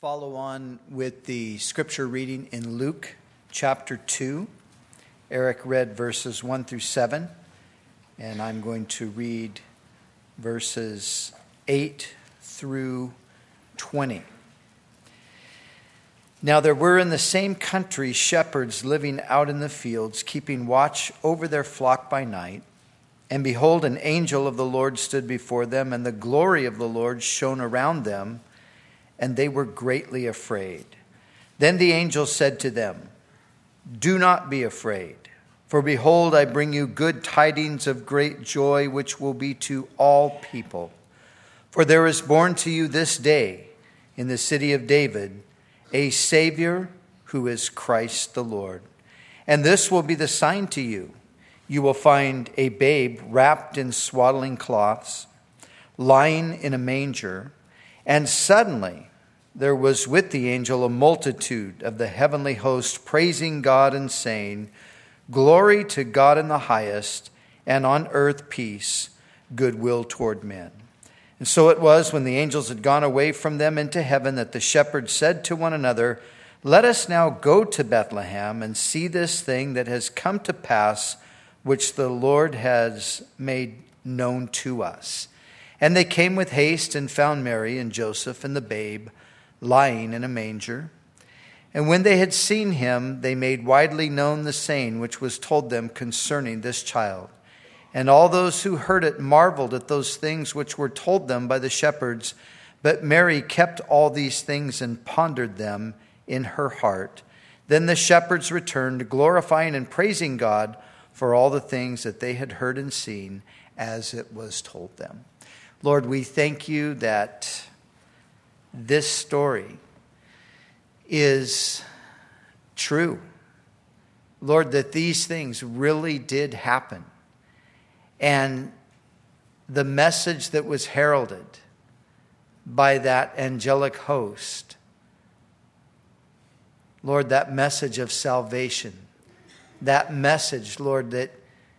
follow on with the scripture reading in Luke chapter 2. Eric read verses 1 through 7, and I'm going to read verses 8 through 20. Now there were in the same country shepherds living out in the fields, keeping watch over their flock by night. And behold, an angel of the Lord stood before them, and the glory of the Lord shone around them, and they were greatly afraid. Then the angel said to them, "Do not be afraid, for behold, I bring you good tidings of great joy, which will be to all people. For there is born to you this day in the city of David a Savior who is Christ the Lord. And this will be the sign to you. You will find a babe wrapped in swaddling cloths, lying in a manger." And suddenly there was with the angel a multitude of the heavenly host, praising God and saying, "Glory to God in the highest, and on earth peace, goodwill toward men." And so it was, when the angels had gone away from them into heaven, that the shepherds said to one another, "Let us now go to Bethlehem and see this thing that has come to pass, which the Lord has made known to us." And they came with haste and found Mary and Joseph and the babe lying in a manger. And when they had seen him, they made widely known the saying which was told them concerning this child. And all those who heard it marveled at those things which were told them by the shepherds. But Mary kept all these things and pondered them in her heart. Then the shepherds returned, glorifying and praising God for all the things that they had heard and seen as it was told them. Lord, we thank you that this story is true. Lord, that these things really did happen. And the message that was heralded by that angelic host, Lord, that message of salvation, that message, Lord, that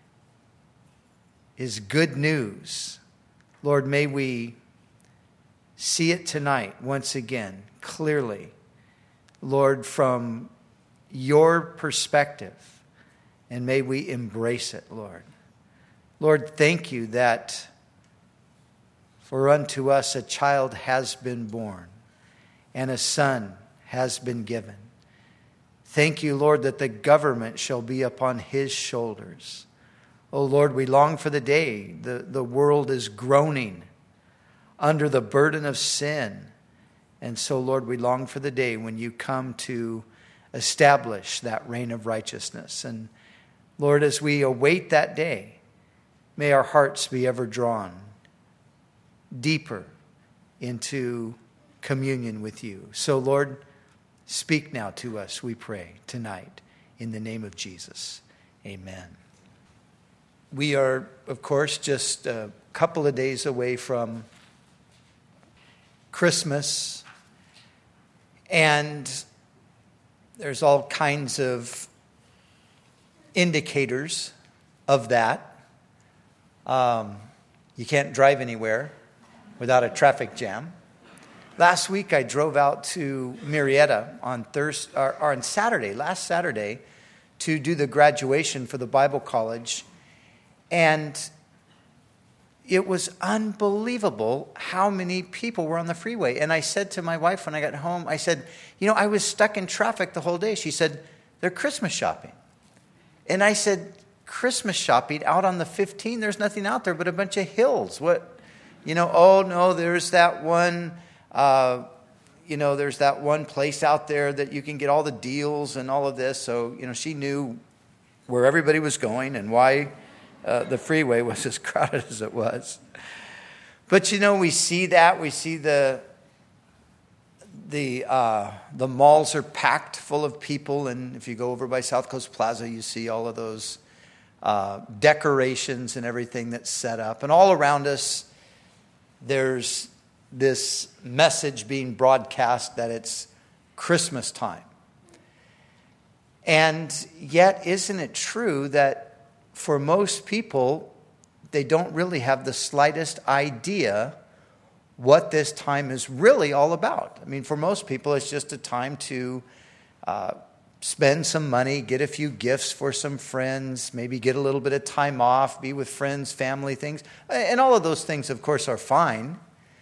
is good news. Lord, may we see it tonight once again, clearly, Lord, from your perspective, and may we embrace it, Lord. Lord, thank you that for unto us a child has been born, and a son has been given. Thank you, Lord, that the government shall be upon his shoulders. Oh, Lord, we long for the day the world is groaning under the burden of sin. And so, Lord, we long for the day when you come to establish that reign of righteousness. And, Lord, as we await that day, may our hearts be ever drawn deeper into communion with you. So, Lord, speak now to us, we pray, tonight, in the name of Jesus. Amen. We are, of course, just a couple of days away from Christmas, and there's all kinds of indicators of that. You can't drive anywhere without a traffic jam. Last week I drove out to Marietta on Saturday, last Saturday, to do the graduation for the Bible college. And it was unbelievable how many people were on the freeway. And I said to my wife when I got home, I said, I was stuck in traffic the whole day. She said, "They're Christmas shopping." And I said, "Christmas shopping out on the 15? There's nothing out there but a bunch of hills. What? Oh no, there's that one, there's that one place out there that you can get all the deals and all of this." So, she knew where everybody was going and why the freeway was as crowded as it was. But, we see that. We see the malls are packed full of people. And if you go over by South Coast Plaza, you see all of those decorations and everything that's set up. And all around us, there's this message being broadcast that it's Christmas time. And yet, isn't it true that for most people, they don't really have the slightest idea what this time is really all about. I mean, for most people, it's just a time to spend some money, get a few gifts for some friends, maybe get a little bit of time off, be with friends, family, things. And all of those things, of course, are fine.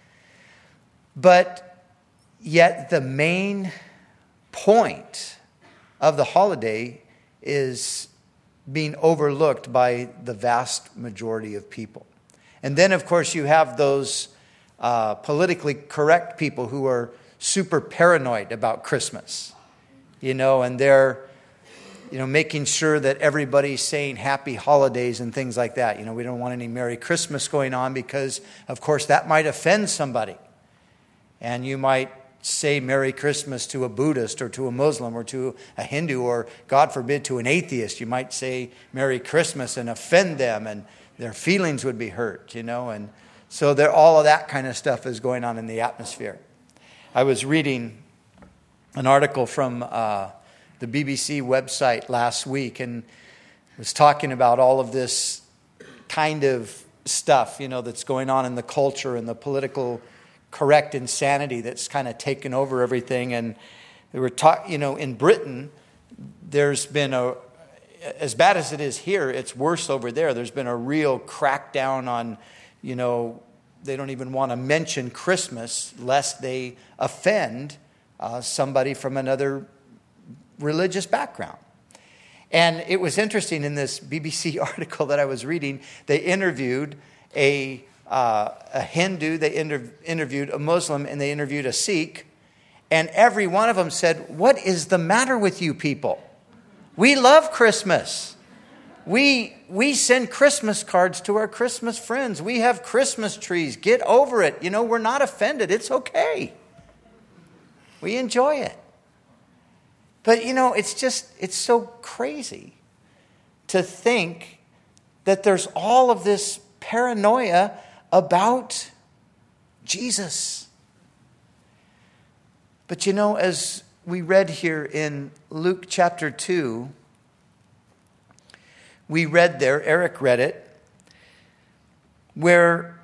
But yet the main point of the holiday is being overlooked by the vast majority of people. And then, of course, you have those politically correct people who are super paranoid about Christmas. And they're, making sure that everybody's saying happy holidays and things like that. We don't want any Merry Christmas going on because, of course, that might offend somebody. And you might say Merry Christmas to a Buddhist or to a Muslim or to a Hindu or, God forbid, to an atheist. You might say Merry Christmas and offend them and their feelings would be hurt, And so all of that kind of stuff is going on in the atmosphere. I was reading an article from the BBC website last week and was talking about all of this kind of stuff, that's going on in the culture and the political correct insanity that's kind of taken over everything. And they were in Britain, there's been as bad as it is here, it's worse over there. There's been a real crackdown on, they don't even want to mention Christmas lest they offend somebody from another religious background. And it was interesting in this BBC article that I was reading, they interviewed a Hindu, they interviewed a Muslim, and they interviewed a Sikh. And every one of them said, "What is the matter with you people? We love Christmas. We send Christmas cards to our Christmas friends. We have Christmas trees. Get over it. We're not offended. It's okay. We enjoy it." But, it's so crazy to think that there's all of this paranoia about Jesus. But, as we read here in Luke chapter 2, we read there, Eric read it, where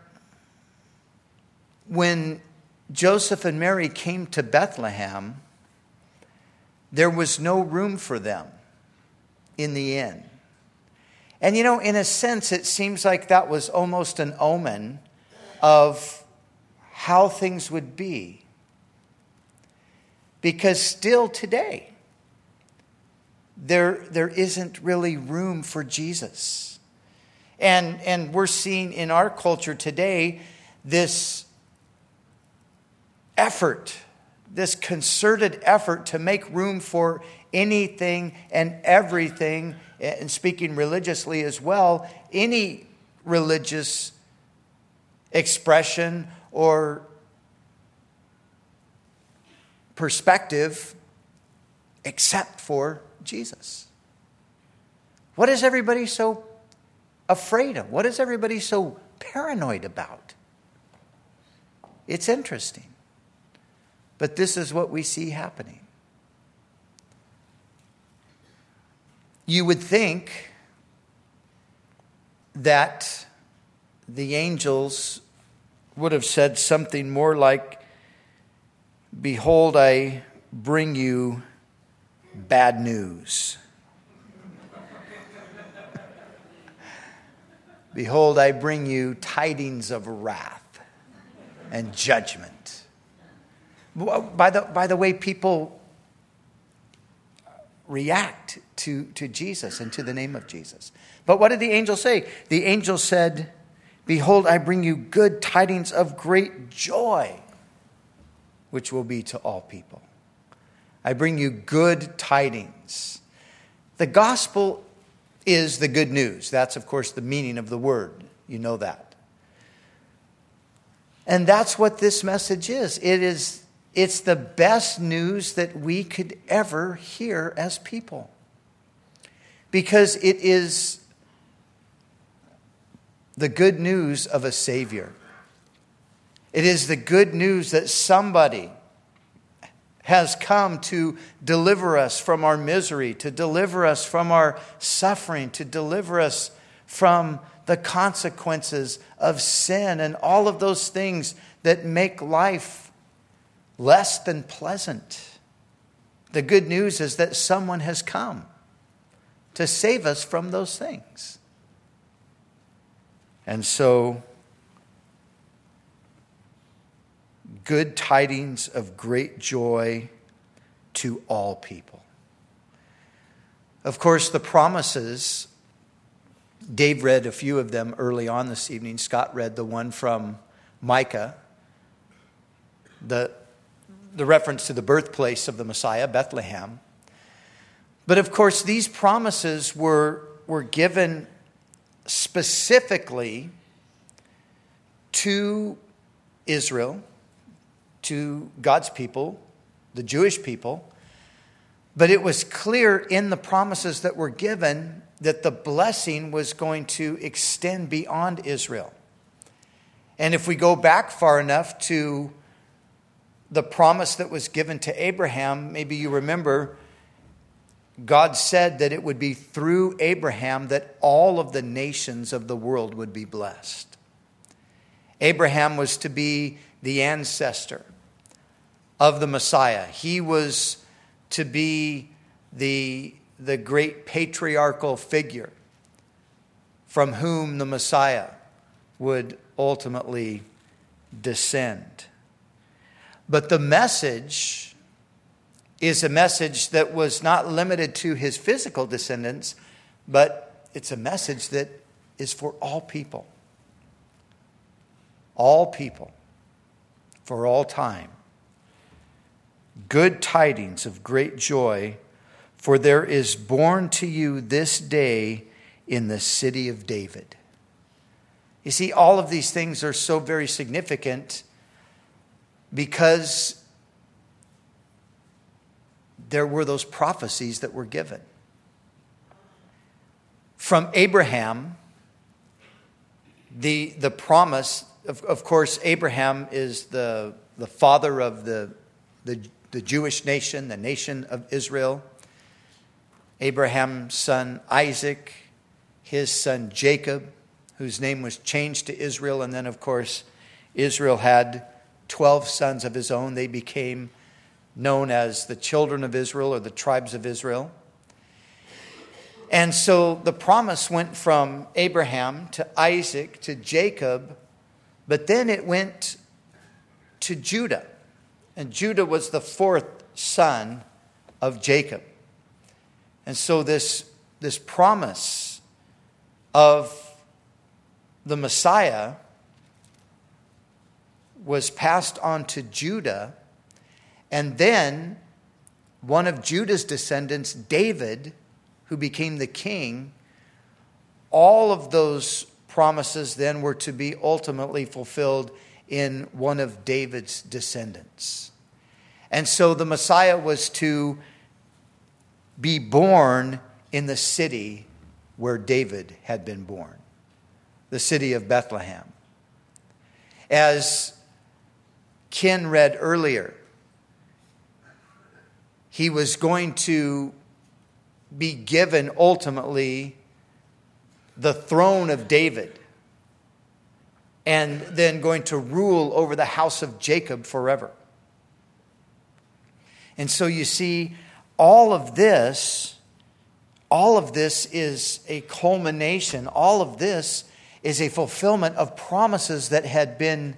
when Joseph and Mary came to Bethlehem, there was no room for them in the inn. And in a sense, it seems like that was almost an omen of how things would be. Because still today, there isn't really room for Jesus. And we're seeing in our culture today this effort, this concerted effort to make room for anything and everything, and speaking religiously as well, any religious expression or perspective except for Jesus. What is everybody so afraid of? What is everybody so paranoid about? It's interesting. But this is what we see happening. You would think that the angels would have said something more like, "Behold, I bring you bad news. Behold, I bring you tidings of wrath and judgment." By the way people react to Jesus and to the name of Jesus. But what did the angel say? The angel said, "Behold, I bring you good tidings of great joy, which will be to all people." I bring you good tidings. The gospel is the good news. That's, of course, the meaning of the word. You know that. And that's what this message is. It's the best news that we could ever hear as people. Because it is the good news of a Savior. It is the good news that somebody has come to deliver us from our misery, to deliver us from our suffering, to deliver us from the consequences of sin and all of those things that make life less than pleasant. The good news is that someone has come to save us from those things. And so, good tidings of great joy to all people. Of course, the promises, Dave read a few of them early on this evening. Scott read the one from Micah, the reference to the birthplace of the Messiah, Bethlehem. But of course, these promises were given specifically to Israel, to God's people, the Jewish people. But it was clear in the promises that were given that the blessing was going to extend beyond Israel. And if we go back far enough to the promise that was given to Abraham, maybe you remember, God said that it would be through Abraham that all of the nations of the world would be blessed. Abraham was to be the ancestor of the Messiah. He was to be the great patriarchal figure from whom the Messiah would ultimately descend. But the message is a message that was not limited to his physical descendants, but it's a message that is for all people. All people, for all time. Good tidings of great joy, for there is born to you this day in the city of David. You see, all of these things are so very significant because there were those prophecies that were given. From Abraham, the promise, of course, Abraham is the father of the Jewish nation, the nation of Israel. Abraham's son Isaac, his son Jacob, whose name was changed to Israel. And then, of course, Israel had 12 sons of his own. They became known as the children of Israel or the tribes of Israel. And so the promise went from Abraham to Isaac to Jacob, but then it went to Judah. And Judah was the fourth son of Jacob. And so this promise of the Messiah was passed on to Judah. And then one of Judah's descendants, David, who became the king, all of those promises then were to be ultimately fulfilled in one of David's descendants. And so the Messiah was to be born in the city where David had been born, the city of Bethlehem. As Ken read earlier, he was going to be given ultimately the throne of David and then going to rule over the house of Jacob forever. And so you see, all of this is a culmination. All of this is a fulfillment of promises that had been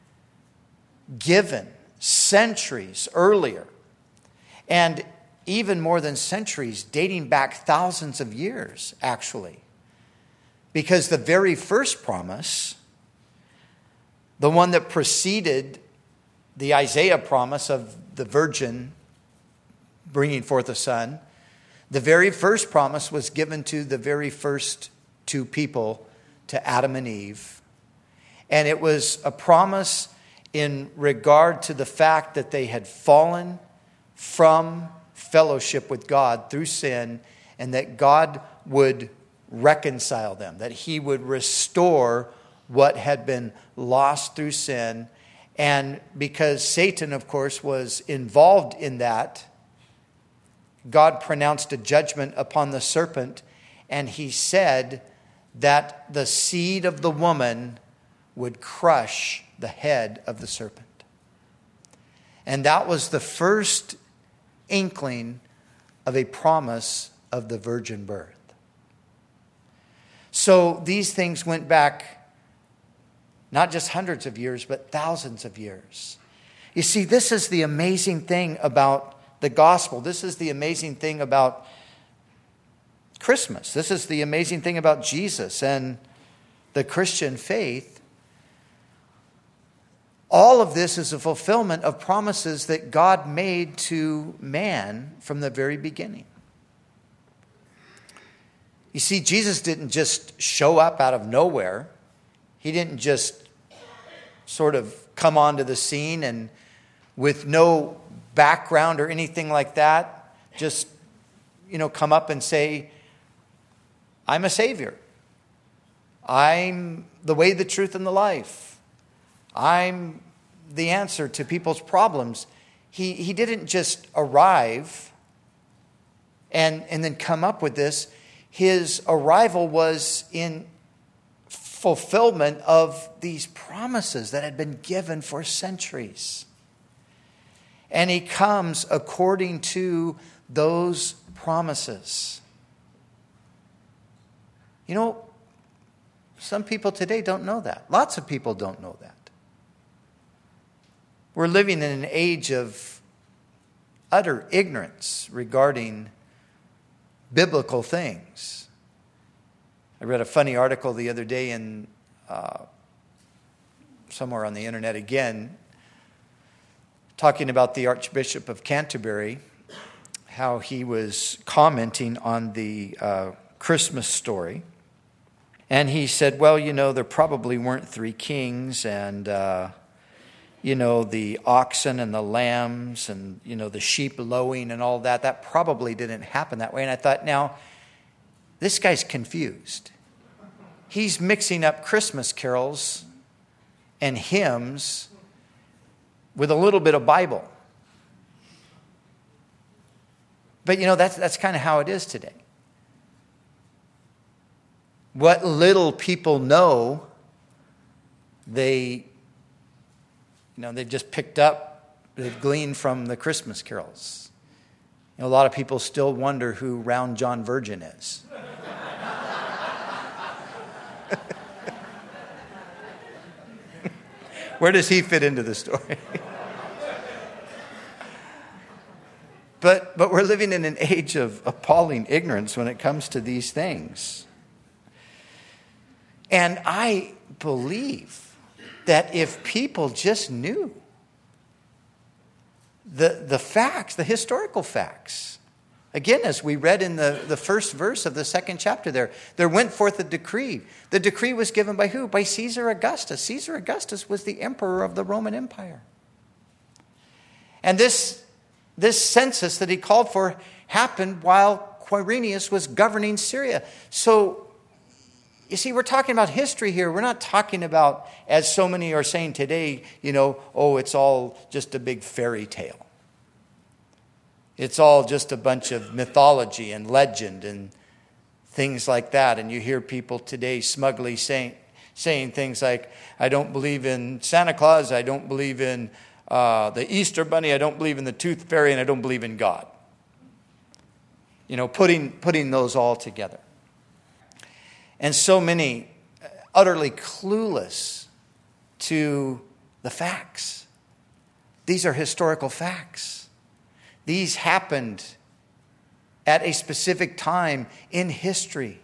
given centuries earlier. And even more than centuries, dating back thousands of years, actually. Because the very first promise, the one that preceded the Isaiah promise of the virgin bringing forth a son, the very first promise was given to the very first two people, to Adam and Eve. And it was a promise in regard to the fact that they had fallen from fellowship with God through sin, and that God would reconcile them, that he would restore what had been lost through sin. And because Satan, of course, was involved in that, God pronounced a judgment upon the serpent, and he said that the seed of the woman would crush the head of the serpent. And that was the first inkling of a promise of the virgin birth. So these things went back not just hundreds of years, but thousands of years. You see, this is the amazing thing about the gospel. This is the amazing thing about Christmas. This is the amazing thing about Jesus and the Christian faith. All of this is a fulfillment of promises that God made to man from the very beginning. You see, Jesus didn't just show up out of nowhere. He didn't just sort of come onto the scene and with no background or anything like that, just, come up and say, I'm a Savior. I'm the way, the truth, and the life. I'm the answer to people's problems. He didn't just arrive and then come up with this. His arrival was in fulfillment of these promises that had been given for centuries. And he comes according to those promises. Some people today don't know that. Lots of people don't know that. We're living in an age of utter ignorance regarding biblical things. I read a funny article the other day in somewhere on the internet again, talking about the Archbishop of Canterbury, how he was commenting on the Christmas story. And he said, well, there probably weren't three kings and, the oxen and the lambs and, the sheep lowing and all that. That probably didn't happen that way. And I thought, now, this guy's confused. He's mixing up Christmas carols and hymns with a little bit of Bible. But, that's kind of how it is today. What little people know, they've just picked up, they've gleaned from the Christmas carols. A lot of people still wonder who Round John Virgin is. Where does he fit into the story? But we're living in an age of appalling ignorance when it comes to these things. And I believe that if people just knew the facts, the historical facts. Again, as we read in the first verse of the second chapter there went forth a decree. The decree was given by who? By Caesar Augustus. Caesar Augustus was the emperor of the Roman Empire. And this census that he called for happened while Quirinius was governing Syria. So, you see, we're talking about history here. We're not talking about, as so many are saying today, it's all just a big fairy tale. It's all just a bunch of mythology and legend and things like that. And you hear people today smugly saying things like, I don't believe in Santa Claus, I don't believe in the Easter Bunny, I don't believe in the Tooth Fairy, and I don't believe in God. Putting those all together. And so many utterly clueless to the facts. These are historical facts. These happened at a specific time in history.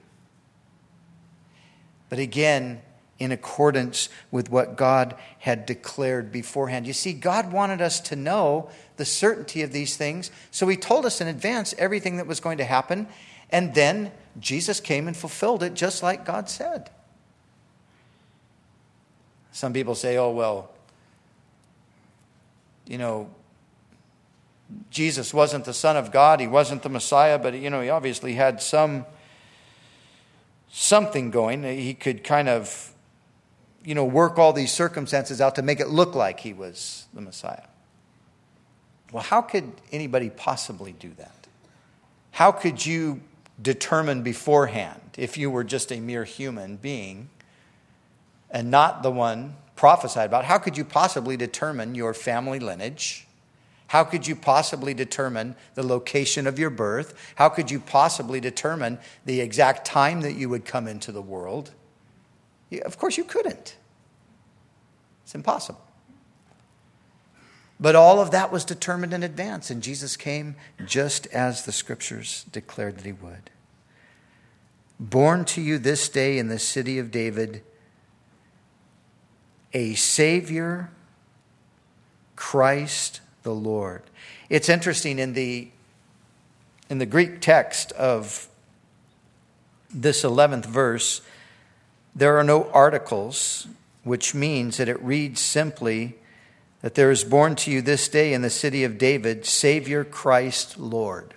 But again, in accordance with what God had declared beforehand. You see, God wanted us to know the certainty of these things, so he told us in advance everything that was going to happen, and then Jesus came and fulfilled it just like God said. Some people say, Jesus wasn't the Son of God, he wasn't the Messiah, but he obviously had something going. He could kind of, work all these circumstances out to make it look like he was the Messiah. Well, how could anybody possibly do that? How could you determine beforehand, if you were just a mere human being, and not the one prophesied about, how could you possibly determine your family lineage? How could you possibly determine the location of your birth? How could you possibly determine the exact time that you would come into the world? Of course you couldn't. It's impossible. But all of that was determined in advance, and Jesus came just as the Scriptures declared that he would. Born to you this day in the city of David, a Savior, Christ the Lord. It's interesting, in the Greek text of this 11th verse, there are no articles, which means that it reads simply that there is born to you this day in the city of David, Savior, Christ, Lord.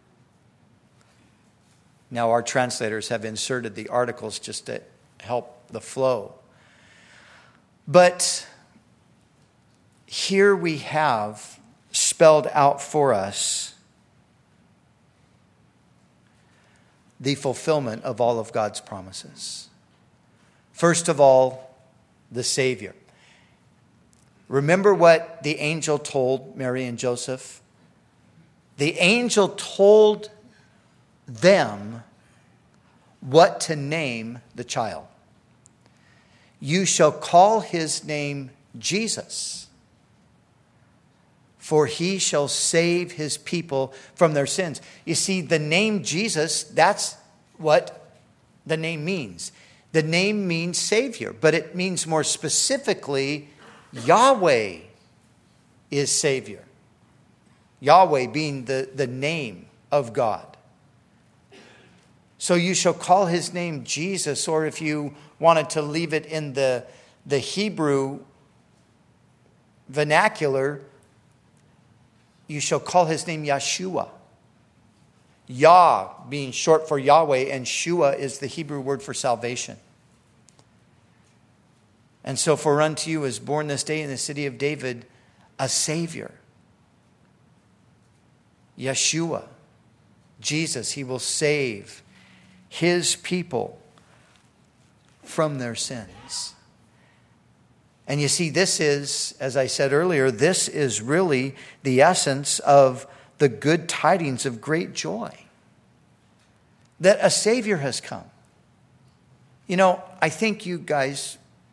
Now our translators have inserted the articles just to help the flow. But here we have spelled out for us the fulfillment of all of God's promises. First of all, the Savior. Remember what the angel told Mary and Joseph? The angel told them what to name the child. You shall call his name Jesus, for he shall save his people from their sins. You see, the name Jesus, that's what the name means. The name means Savior, but it means more specifically Yahweh is Savior. Yahweh being the name of God. So you shall call his name Jesus, or if you wanted to leave it in the Hebrew vernacular, you shall call his name Yeshua. Yah being short for Yahweh, and Shua is the Hebrew word for salvation. And so for unto you is born this day in the city of David a Savior. Yeshua, Jesus, he will save his people from their sins. And you see, this is, as I said earlier, this is really the essence of the good tidings of great joy. That a Savior has come. You know, I think you guys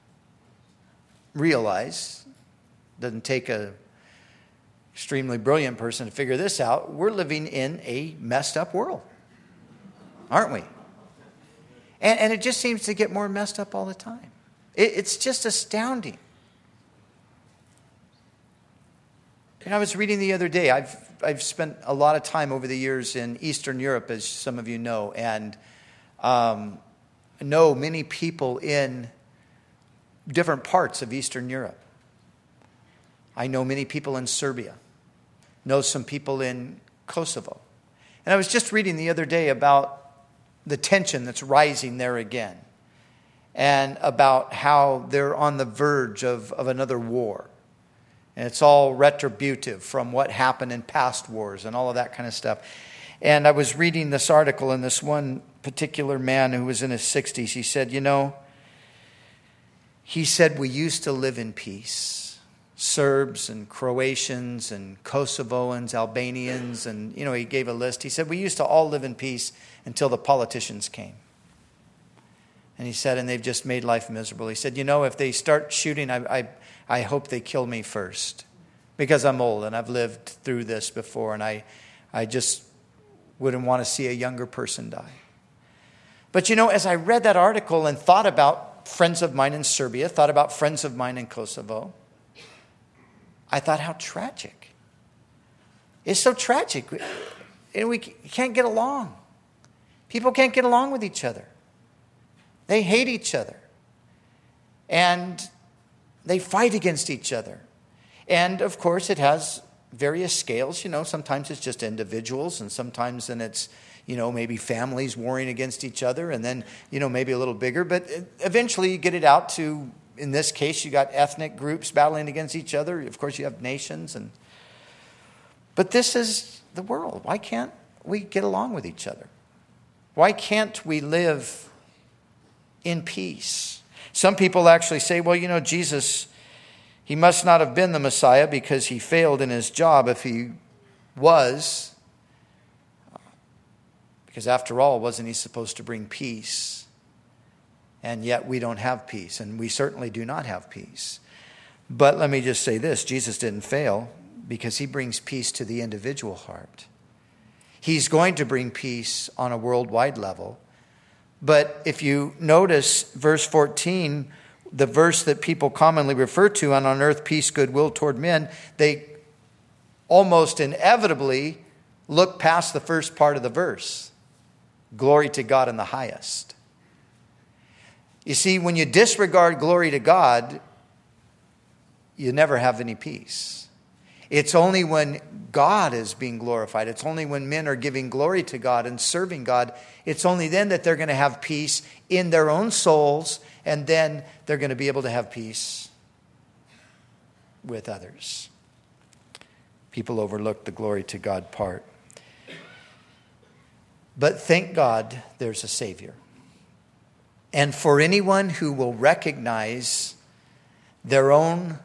realize, doesn't take an extremely brilliant person to figure this out, we're living in a messed up world, aren't we? And it just seems to get more messed up all the time. It's just astounding. And I was reading the other day, I've spent a lot of time over the years in Eastern Europe, as some of you know, and know many people in different parts of Eastern Europe. I know many people in Serbia, know some people in Kosovo. And I was just reading the other day about the tension that's rising there again, and about how they're on the verge of another war. And it's all retributive from what happened in past wars and all of that kind of stuff. And I was reading this article, and this one particular man who was in his 60s, he said, we used to live in peace. Serbs and Croatians and Kosovoans, Albanians, and, he gave a list. He said, we used to all live in peace until the politicians came. And he said, and they've just made life miserable. He said, if they start shooting, I hope they kill me first, because I'm old and I've lived through this before, and I just wouldn't want to see a younger person die. But as I read that article and thought about friends of mine in Serbia, thought about friends of mine in Kosovo, I thought, how tragic. It's so tragic. And we can't get along. People can't get along with each other. They hate each other. And they fight against each other. And, of course, it has various scales. Sometimes it's just individuals, and sometimes then it's, maybe families warring against each other, and then, maybe a little bigger. But eventually you get it out to, in this case, you got ethnic groups battling against each other. Of course, you have nations. But this is the world. Why can't we get along with each other? Why can't we live in peace? Some people actually say, well, Jesus, he must not have been the Messiah because he failed in his job if he was. Because after all, wasn't he supposed to bring peace? And yet we don't have peace, and we certainly do not have peace. But let me just say this, Jesus didn't fail because he brings peace to the individual heart. He's going to bring peace on a worldwide level. But if you notice verse 14, the verse that people commonly refer to, and on earth peace, goodwill toward men, they almost inevitably look past the first part of the verse. Glory to God in the highest. You see, when you disregard glory to God, you never have any peace. It's only when God is being glorified. It's only when men are giving glory to God and serving God. It's only then that they're going to have peace in their own souls, and then they're going to be able to have peace with others. People overlook the glory to God part. But thank God there's a Savior. And for anyone who will recognize their own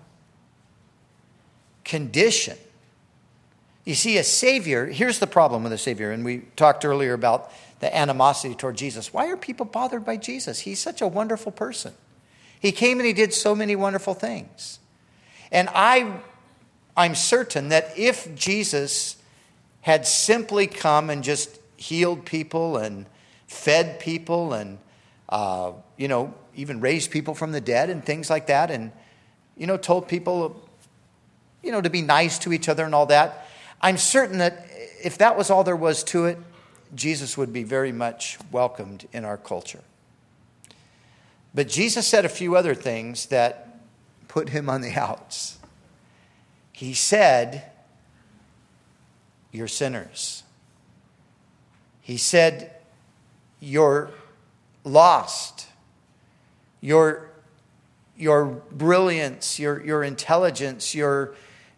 condition. You see, a Savior, here's the problem with a Savior, and we talked earlier about the animosity toward Jesus. Why are people bothered by Jesus? He's such a wonderful person. He came and he did so many wonderful things. And I'm certain that if Jesus had simply come and just healed people and fed people and, even raised people from the dead and things like that, and, told people, to be nice to each other and all that, I'm certain that if that was all there was to it, Jesus would be very much welcomed in our culture. But Jesus said a few other things that put him on the outs. He said, "You're sinners." He said, "You're lost. Your brilliance, your intelligence, your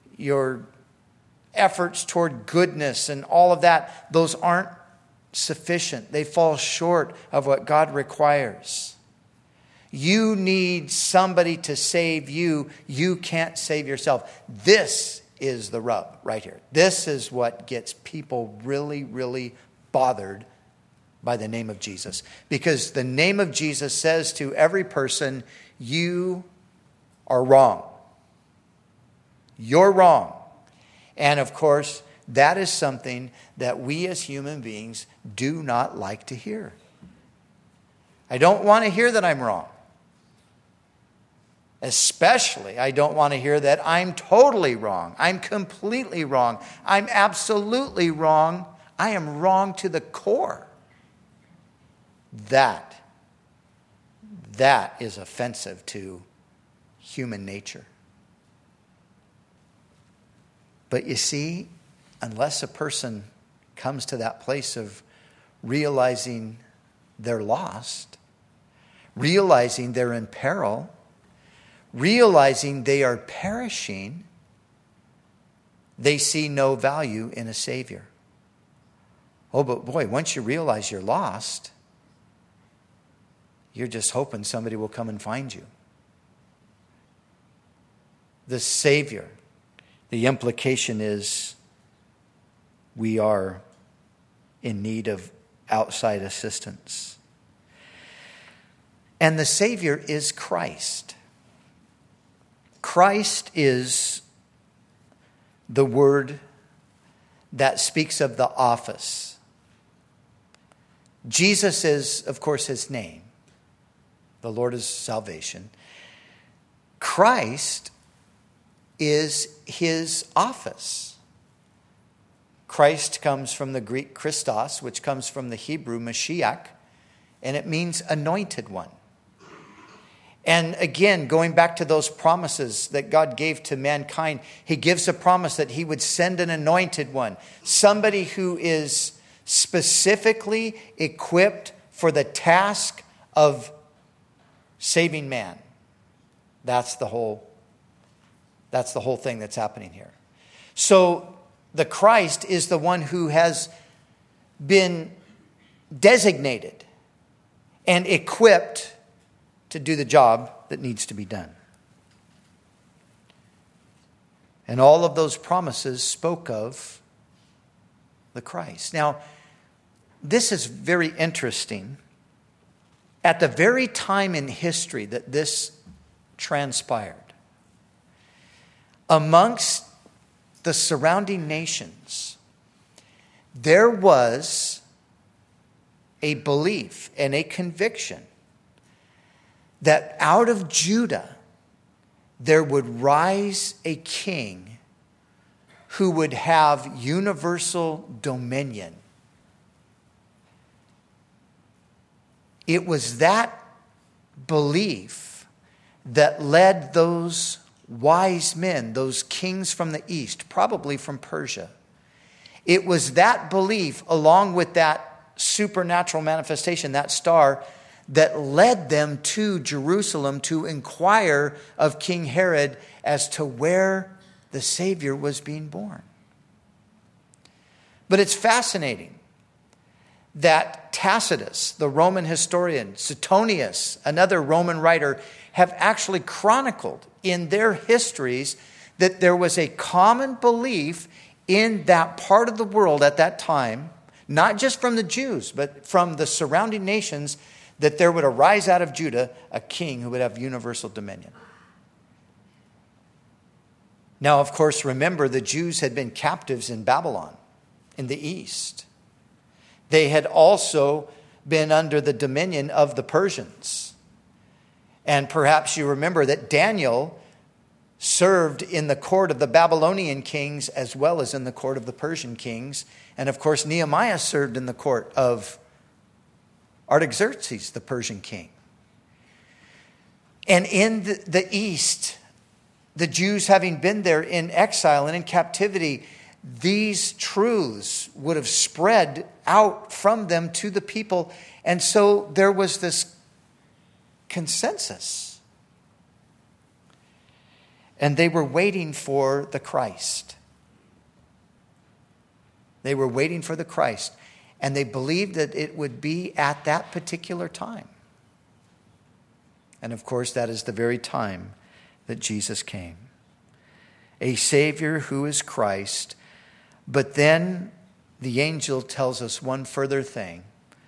efforts toward goodness and all of that, those aren't sufficient. They fall short of what God requires. You need somebody to save you. You can't save yourself." This is the rub right here. This is what gets people really, really bothered by the name of Jesus. Because the name of Jesus says to every person, you are wrong. You're wrong. And of course, that is something that we as human beings do not like to hear. I don't want to hear that I'm wrong. Especially, I don't want to hear that I'm totally wrong. I'm completely wrong. I'm absolutely wrong. I am wrong to the core. That is offensive to human nature. But you see, unless a person comes to that place of realizing they're lost, realizing they're in peril, realizing they are perishing, they see no value in a Savior. Oh, but boy, once you realize you're lost, you're just hoping somebody will come and find you. The Savior, the implication is we are in need of outside assistance. And the Savior is Christ. Christ is the word that speaks of the office. Jesus is, of course, his name. The Lord is salvation. Christ is his office. Christ comes from the Greek Christos, which comes from the Hebrew Mashiach, and it means anointed one. And again, going back to those promises that God gave to mankind, he gives a promise that he would send an anointed one, somebody who is specifically equipped for the task of saving man. That's the whole thing that's happening here. So the Christ is the one who has been designated and equipped to do the job that needs to be done. And all of those promises spoke of the Christ. Now, this is very interesting. At the very time in history that this transpired, amongst the surrounding nations, there was a belief and a conviction that out of Judah there would rise a king who would have universal dominion. It was that belief that led those wise men, those kings from the east, probably from Persia. It was that belief, along with that supernatural manifestation, that star, that led them to Jerusalem to inquire of King Herod as to where the Savior was being born. But it's fascinating that Tacitus, the Roman historian, Suetonius, another Roman writer, have actually chronicled in their histories that there was a common belief in that part of the world at that time, not just from the Jews, but from the surrounding nations, that there would arise out of Judah a king who would have universal dominion. Now, of course, remember the Jews had been captives in Babylon in the east. They had also been under the dominion of the Persians. And perhaps you remember that Daniel served in the court of the Babylonian kings as well as in the court of the Persian kings. And of course, Nehemiah served in the court of Artaxerxes, the Persian king. And in the east, the Jews having been there in exile and in captivity, these truths would have spread out from them to the people. And so there was this consensus. And they were waiting for the Christ. They were waiting for the Christ. And they believed that it would be at that particular time. And of course, that is the very time that Jesus came. A Savior who is Christ. But then the angel tells us one further thing.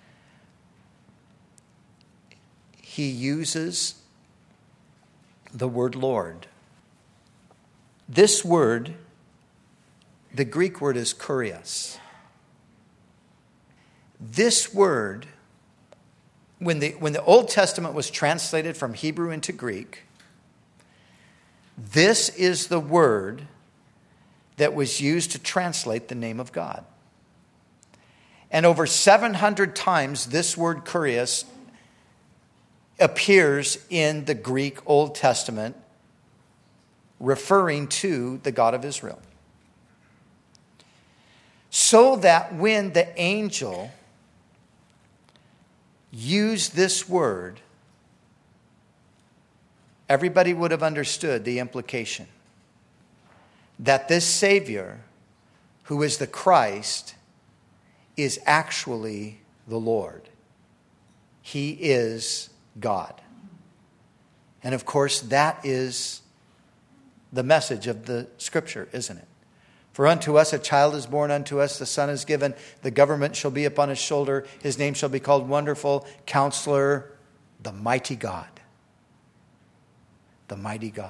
He uses the word Lord. This word, the Greek word is kurios. This word, when the Old Testament was translated from Hebrew into Greek, this is the word that was used to translate the name of God. And over 700 times this word kurios appears in the Greek Old Testament, referring to the God of Israel. So that when the angel used this word, everybody would have understood the implication that this Savior, who is the Christ, is actually the Lord. He is God. And of course, that is the message of the Scripture, isn't it? For unto us a child is born, unto us the Son is given, the government shall be upon his shoulder, his name shall be called Wonderful, Counselor, the Mighty God. The Mighty God.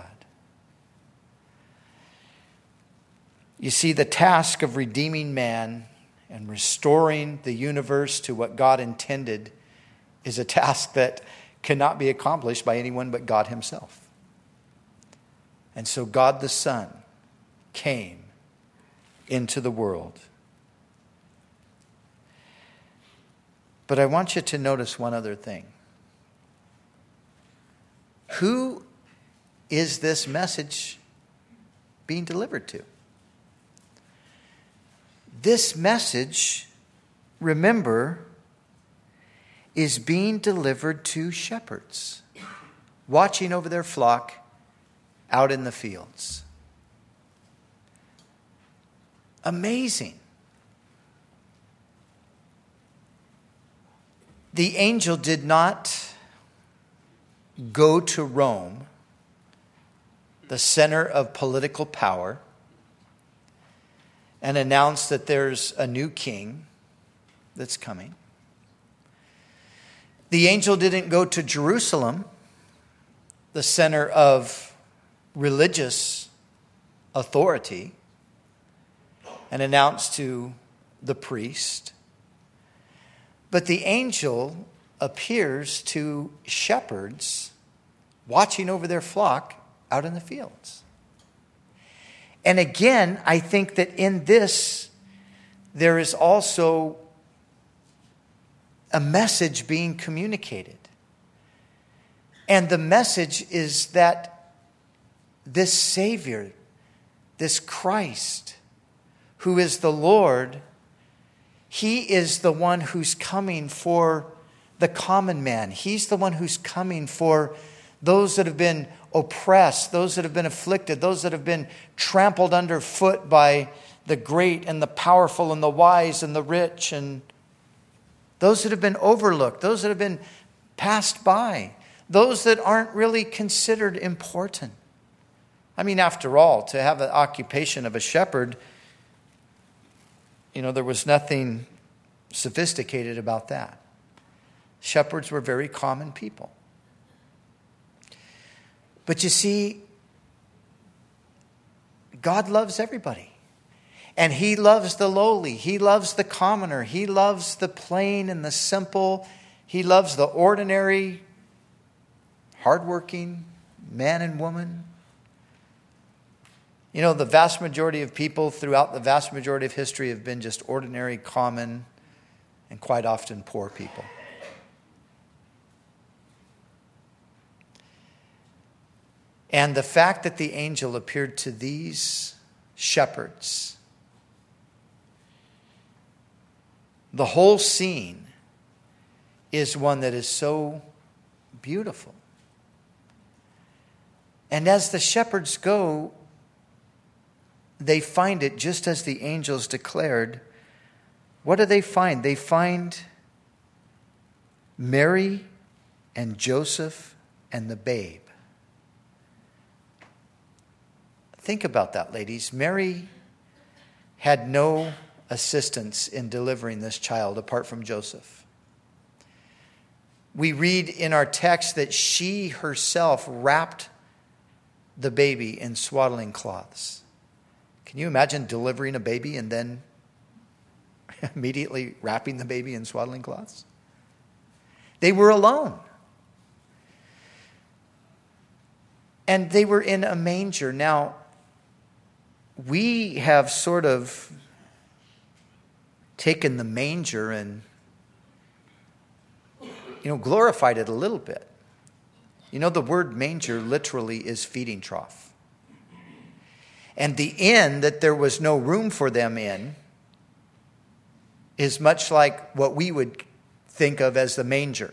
You see, the task of redeeming man and restoring the universe to what God intended is a task that cannot be accomplished by anyone but God himself. And so God the Son came into the world. But I want you to notice one other thing. Who is this message being delivered to? This message, remember, is being delivered to shepherds watching over their flock out in the fields. Amazing. The angel did not go to Rome, the center of political power, and announce that there's a new king that's coming. The angel didn't go to Jerusalem, the center of religious authority, and announce to the priest. But the angel appears to shepherds watching over their flock out in the fields. And again, I think that in this, there is also a message being communicated. And the message is that this Savior, this Christ, who is the Lord, He is the one who's coming for the common man. He's the one who's coming for those that have been oppressed, those that have been afflicted, those that have been trampled underfoot by the great and the powerful and the wise and the rich, and those that have been overlooked, those that have been passed by, those that aren't really considered important. I mean, after all, to have the occupation of a shepherd, there was nothing sophisticated about that. Shepherds were very common people. But you see, God loves everybody. And He loves the lowly. He loves the commoner. He loves the plain and the simple. He loves the ordinary, hardworking man and woman. The vast majority of people throughout the vast majority of history have been just ordinary, common, and quite often poor people. And the fact that the angel appeared to these shepherds, the whole scene is one that is so beautiful. And as the shepherds go, they find it just as the angels declared. What do they find? They find Mary and Joseph and the babe. Think about that, ladies. Mary had no assistance in delivering this child apart from Joseph. We read in our text that she herself wrapped the baby in swaddling cloths. Can you imagine delivering a baby and then immediately wrapping the baby in swaddling cloths? They were alone. And they were in a manger. Now, we have sort of taken the manger and, glorified it a little bit. The word manger literally is feeding trough. And the inn that there was no room for them in is much like what we would think of as the manger.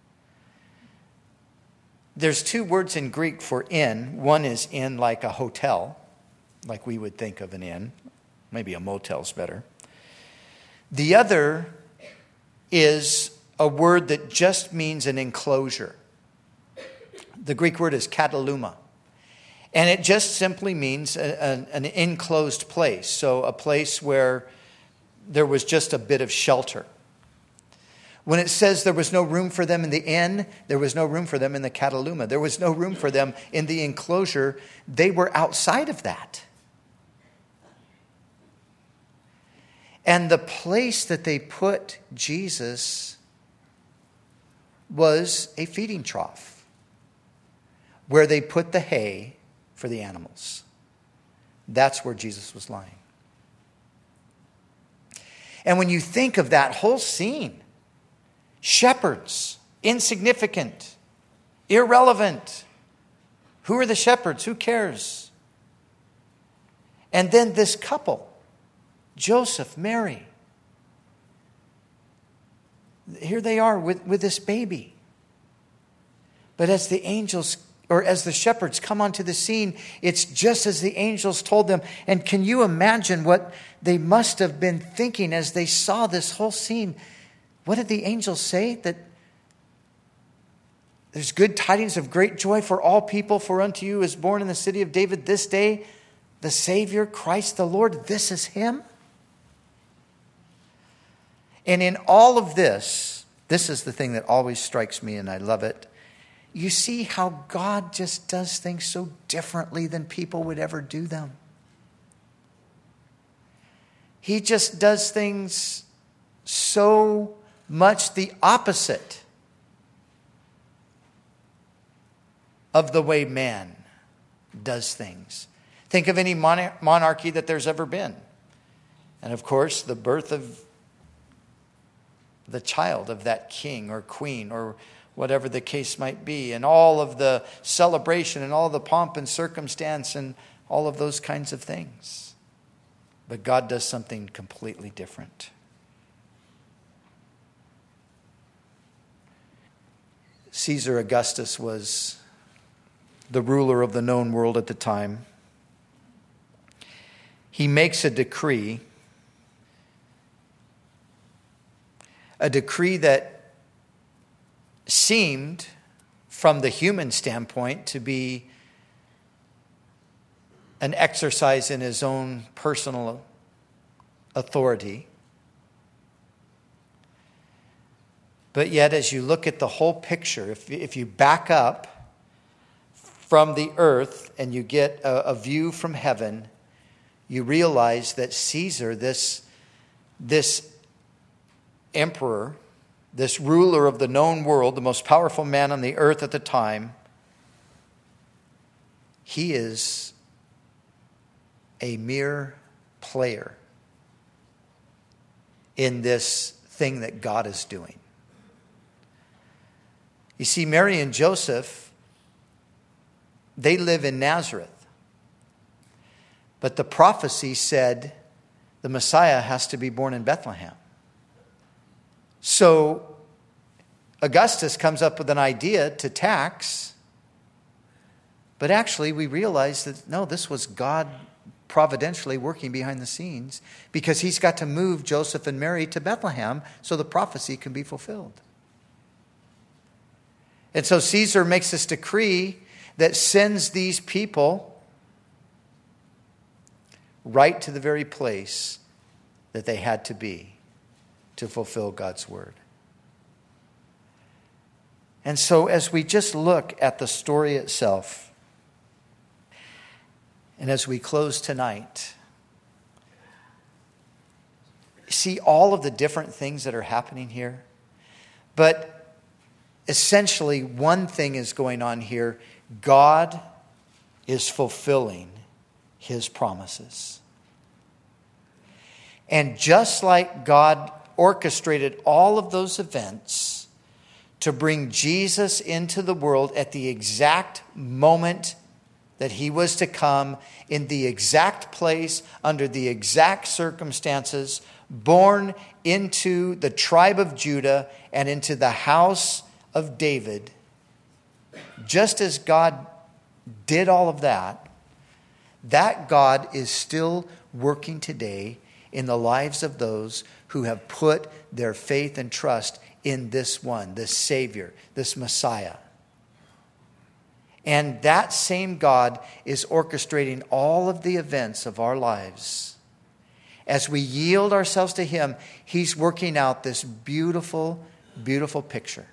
There's two words in Greek for inn. One is inn like a hotel, like we would think of an inn. Maybe a motel's better. The other is a word that just means an enclosure. The Greek word is kataluma. And it just simply means an enclosed place. So a place where there was just a bit of shelter. When it says there was no room for them in the inn, there was no room for them in the kataluma. There was no room for them in the enclosure. They were outside of that. And the place that they put Jesus was a feeding trough, where they put the hay for the animals. That's where Jesus was lying. And when you think of that whole scene, shepherds, insignificant, irrelevant. Who are the shepherds? Who cares? And then this couple, Joseph, Mary. Here they are with this baby. But as the angels, or as the shepherds come onto the scene, it's just as the angels told them. And can you imagine what they must have been thinking as they saw this whole scene? What did the angels say? That There's good tidings of great joy for all people, for unto you is born in the city of David this day the Savior, Christ the Lord. This is him. And in all of this, this is the thing that always strikes me, and I love it. You see how God just does things so differently than people would ever do them. He just does things so much the opposite of the way man does things. Think of any monarchy that there's ever been. And of course, the birth of the child of that king or queen or whatever the case might be, and all of the celebration and all the pomp and circumstance and all of those kinds of things. But God does something completely different. Caesar Augustus was the ruler of the known world at the time. He makes a decree that seemed, from the human standpoint, to be an exercise in his own personal authority. But yet, as you look at the whole picture, if you back up from the earth and you get a view from heaven, you realize that Caesar, this emperor, this ruler of the known world, the most powerful man on the earth at the time, he is a mere player in this thing that God is doing. You see, Mary and Joseph, they live in Nazareth. But the prophecy said the Messiah has to be born in Bethlehem. So Augustus comes up with an idea to tax, but actually we realize that no, this was God providentially working behind the scenes, because he's got to move Joseph and Mary to Bethlehem so the prophecy can be fulfilled. And so Caesar makes this decree that sends these people right to the very place that they had to be to fulfill God's word. And so as we just look at the story itself, and as we close tonight, see all of the different things that are happening here. But essentially, one thing is going on here. God is fulfilling his promises. And just like God orchestrated all of those events to bring Jesus into the world at the exact moment that he was to come, in the exact place, under the exact circumstances, born into the tribe of Judah and into the house of David, just as God did all of that, that God is still working today in the lives of those who have put their faith and trust in this one, this Savior, this Messiah. And that same God is orchestrating all of the events of our lives. As we yield ourselves to him, he's working out this beautiful, beautiful picture.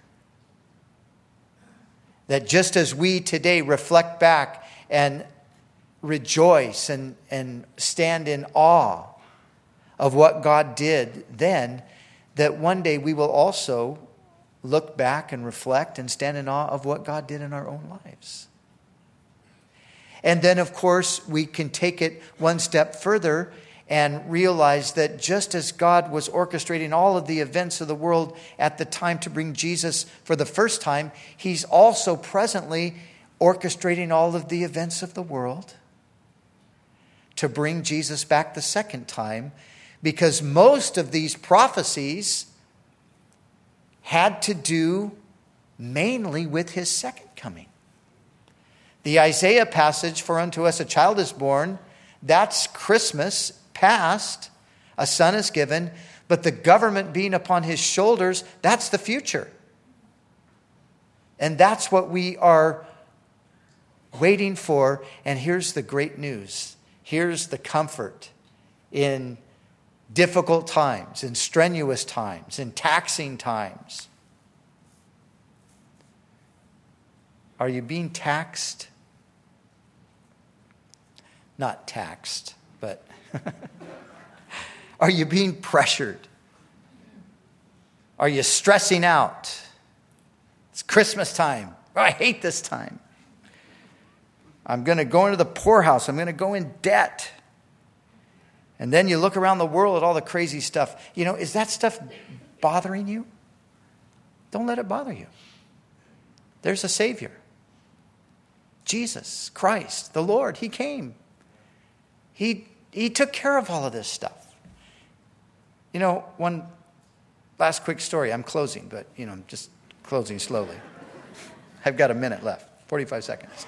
That just as we today reflect back and rejoice and stand in awe of what God did then, that one day we will also look back and reflect and stand in awe of what God did in our own lives. And then, of course, we can take it one step further and realize that just as God was orchestrating all of the events of the world at the time to bring Jesus for the first time, he's also presently orchestrating all of the events of the world to bring Jesus back the second time, because most of these prophecies had to do mainly with his second coming. The Isaiah passage, "For unto us a child is born," that's Christmas past. A son is given, but the government being upon his shoulders, that's the future. And that's what we are waiting for. And here's the great news. Here's the comfort in difficult times, in strenuous times, in taxing times. Are you being taxed? Not taxed, but are you being pressured? Are you stressing out? It's Christmas time. Oh, I hate this time. I'm going to go into the poorhouse. I'm going to go in debt. And then you look around the world at all the crazy stuff. Is that stuff bothering you? Don't let it bother you. There's a Savior. Jesus Christ, the Lord. He came. He took care of all of this stuff. One last quick story. I'm closing, but, I'm just closing slowly. I've got a minute left, 45 seconds.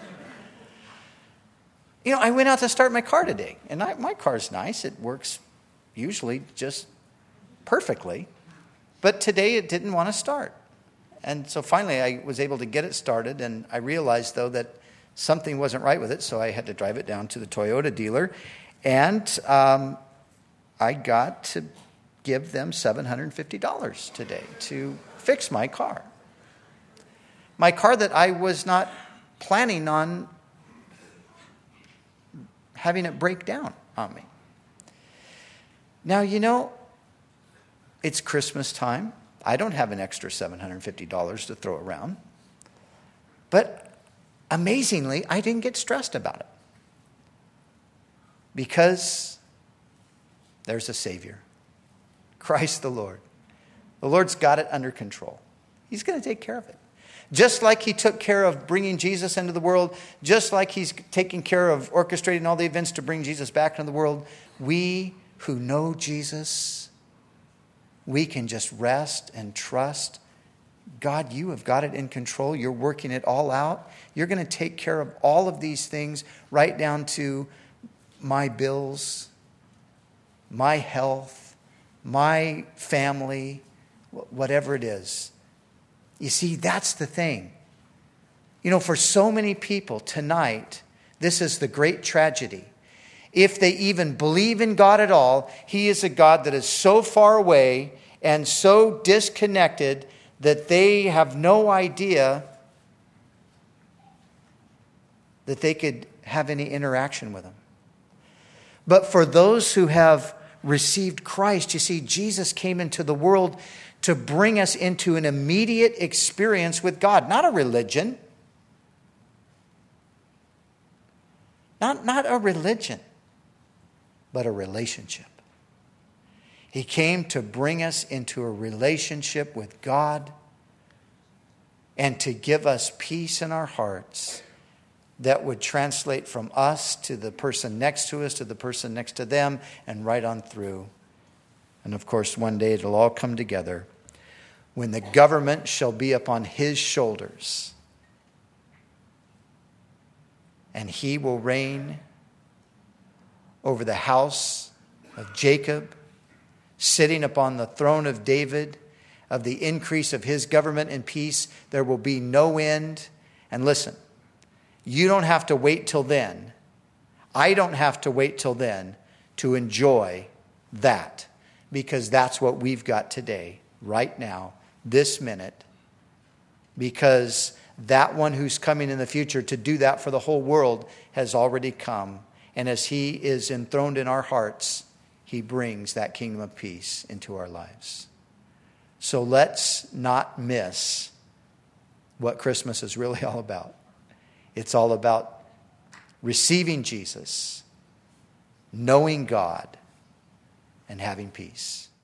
I went out to start my car today, and my car's nice. It works usually just perfectly. But today it didn't want to start. And so finally I was able to get it started, and I realized, though, that something wasn't right with it, so I had to drive it down to the Toyota dealer. And I got to give them $750 today to fix my car. My car that I was not planning on having it break down on me. Now, it's Christmas time. I don't have an extra $750 to throw around. But amazingly, I didn't get stressed about it. Because there's a Savior. Christ the Lord. The Lord's got it under control. He's going to take care of it. Just like he took care of bringing Jesus into the world, just like he's taking care of orchestrating all the events to bring Jesus back into the world, we who know Jesus, we can just rest and trust. God, you have got it in control. You're working it all out. You're going to take care of all of these things, right down to my bills, my health, my family, whatever it is. You see, that's the thing. For so many people tonight, this is the great tragedy. If they even believe in God at all, he is a God that is so far away and so disconnected that they have no idea that they could have any interaction with him. But for those who have received Christ, you see, Jesus came into the world to bring us into an immediate experience with God. Not a religion. Not a religion, but a relationship. He came to bring us into a relationship with God and to give us peace in our hearts that would translate from us to the person next to us, to the person next to them, and right on through. And of course, one day it'll all come together when the government shall be upon his shoulders. And he will reign over the house of Jacob, sitting upon the throne of David. Of the increase of his government and peace, there will be no end. And listen, you don't have to wait till then. I don't have to wait till then to enjoy that, because that's what we've got today, right now, this minute, because that one who's coming in the future to do that for the whole world has already come. And as he is enthroned in our hearts, he brings that kingdom of peace into our lives. So let's not miss what Christmas is really all about. It's all about receiving Jesus, knowing God, and having peace.